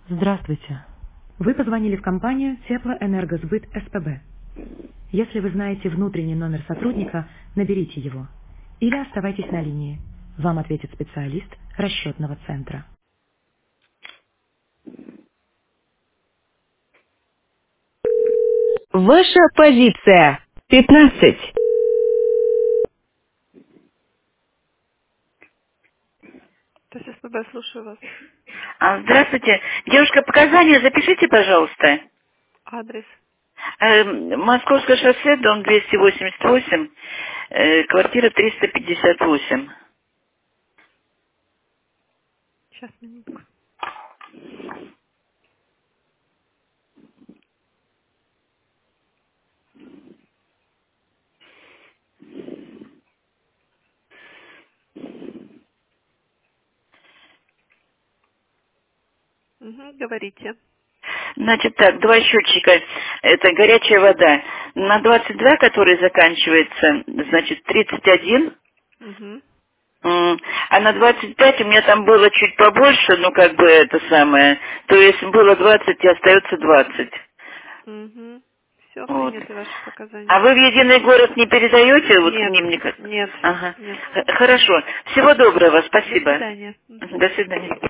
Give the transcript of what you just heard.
Здравствуйте. Вы позвонили в компанию Теплоэнергосбыт СПБ. Если вы знаете внутренний номер сотрудника, наберите его. Или оставайтесь на линии. Вам ответит специалист расчетного центра. Ваша позиция. 15. То есть СПБ, слушаю вас. Здравствуйте. Девушка, показания запишите, пожалуйста. Адрес. Московское шоссе, дом 288, квартира 358. Сейчас, минутку. Угу, говорите. Значит так, два счетчика. Это горячая вода. На 22, который заканчивается, значит, 31. Угу. А на 25 у меня там было чуть побольше, ну как бы это самое. То есть было 20 и остается 20. Угу. Все, Вот. приняты ваши А показания. вы в единый город не передаете вот к Нет, ним никак? нет, Ага. нет. Хорошо. Всего доброго, До спасибо. свидания. Мгм. До свидания.